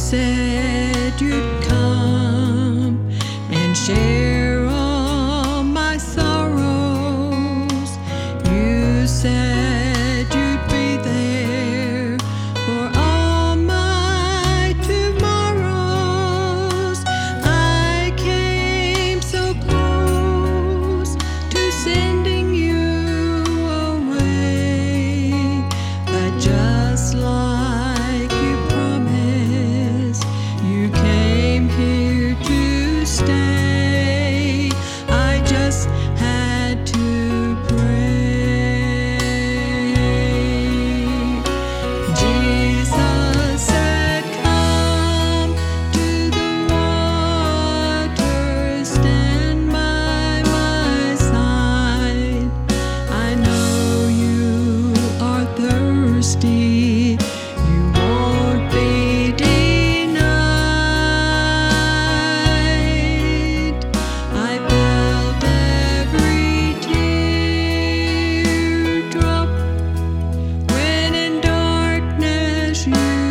said you'd come and share all my sorrows. You said you'd be there for all my tomorrows. I came so close to sending you away, but just like you promised, you came here to stay. I just had to pray. Jesus said, come to the water, stand by my side. I know you are thirsty, you won't be denied. I felt every teardrop when in darkness you